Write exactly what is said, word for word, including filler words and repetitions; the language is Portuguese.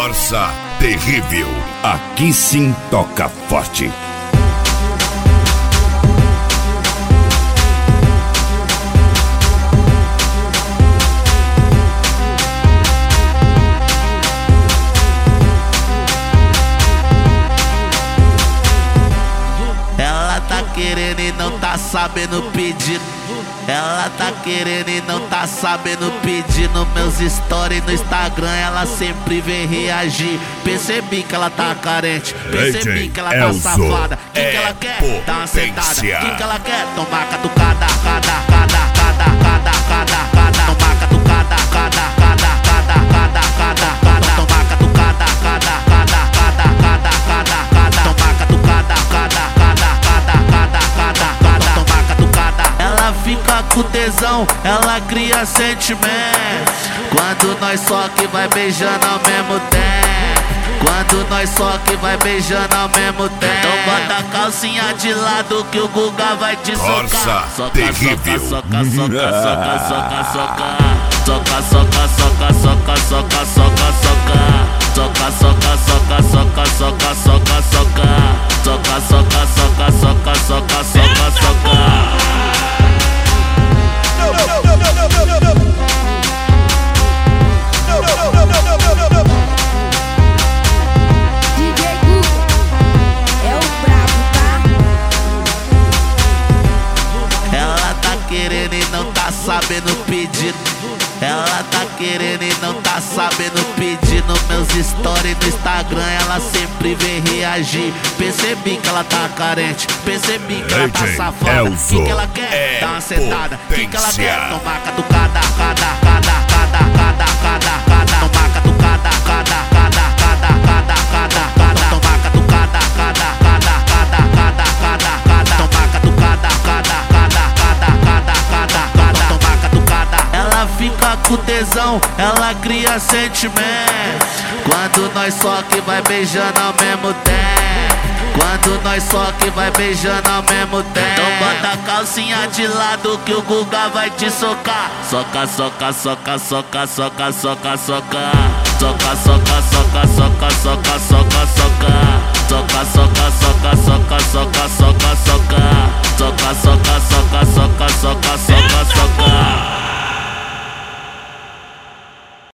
Força terrível. Aqui sim toca forte. Ela tá querendo e não tá sabendo pedir. Ela tá querendo e não tá sabendo pedir. Nos meus stories no Instagram ela sempre vem reagir. Percebi que ela tá carente, percebi que ela tá safada. O que que ela quer? Tá uma sentada. O que que ela quer? Tomar catucada, cada, cada, cada, cada, cada, cada. Tomar catucada, cada, cada, cada, cada, cada, cada. Tomar catucada, cada, cada, cada, cada, cada, cada. Tomar catucada, cada, cada, cada, cada, cada, cada. Tomar catucada. Ela fica com tesão, ela cria sentimento. Quando nós só que vai beijando ao mesmo tempo. Quando nós só que vai beijando ao mesmo tempo. Então bota a calcinha de lado que o Guga vai te socar. Força Soca, terrível. soca, soca, soca, soca, soca. Soca, soca, soca, soca, soca, soca, soca. Soca, soca, soca, soca, soca, soca, soca. Soca, soca, soca, soca, soca, soca, soca. D J Guga é o brabo, tá? Ela tá querendo e não tá sabendo pedir. Ela tá querendo e não tá sabendo pedir. Nos meus stories no Instagram ela sempre vem reagir. Percebi que ela tá carente, percebi que ela tá safada. O que que ela quer? Tá uma sentada. O que que ela quer? Tomar catucada, cada, cada, cada, cada, cada, cada. Tomar catucada, cada, cada, cada, cada, cada, cada. Tomar catucada, cada, cada, cada, cada, cada, cada. Tomar catucada, cada, cada, cada, cada, cada, cada. Tomar catucada. Ela fica com tesão, ela cria sentimento. Quando nós só que vai beijando ao mesmo tempo. Quando nós só que vai beijando ao mesmo tempo. Então bota a calcinha de lado que o Guga vai te socar. Soca, soca, soca, soca, soca, soca, soca. Soca, soca, soca, soca, soca, soca, soca. Soca, soca, soca, soca, soca, soca, soca. Soca, soca, soca, soca, soca, soca, soca.